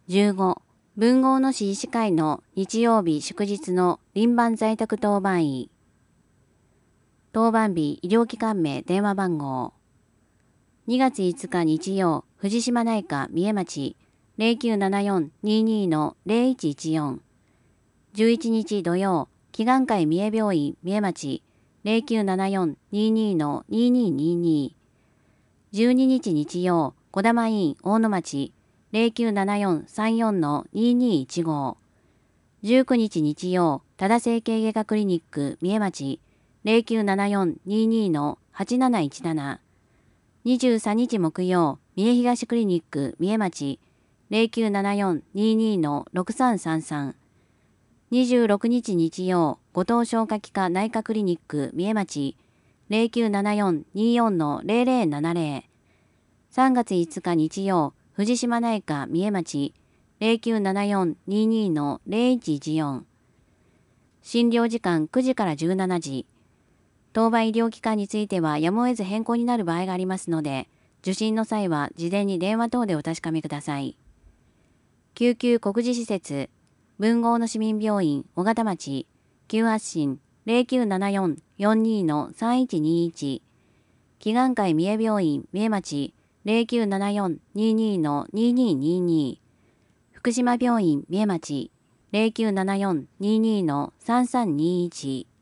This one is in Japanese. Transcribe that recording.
15、文豪の市医師会の日曜日祝日の輪番在宅当番医。当番日医療機関名電話番号。2月5日日曜、藤島内科三重町0974-22-0114。11日土曜、祈願会三重病院三重町0974-22-2222。12日日曜、児玉医院大野町0974-34-2215。19日日曜、多田整形外科クリニック三重町0974-22-8717。23日木曜、三重東クリニック三重町0974-22-6333。26日日曜、後藤消化器科内科クリニック三重町0974-24-0070。3月5日日曜、藤島内科三重町0974-22-0114。診療時間9時から17時。当番医療機関についてはやむを得ず変更になる場合がありますので、受診の際は事前に電話等でお確かめください。救急告示施設、文豪の市民病院尾形町、急発進0974-42-3121。祈願会三重病院三重町0974-22-2222。福島病院三重町0974-22-3321。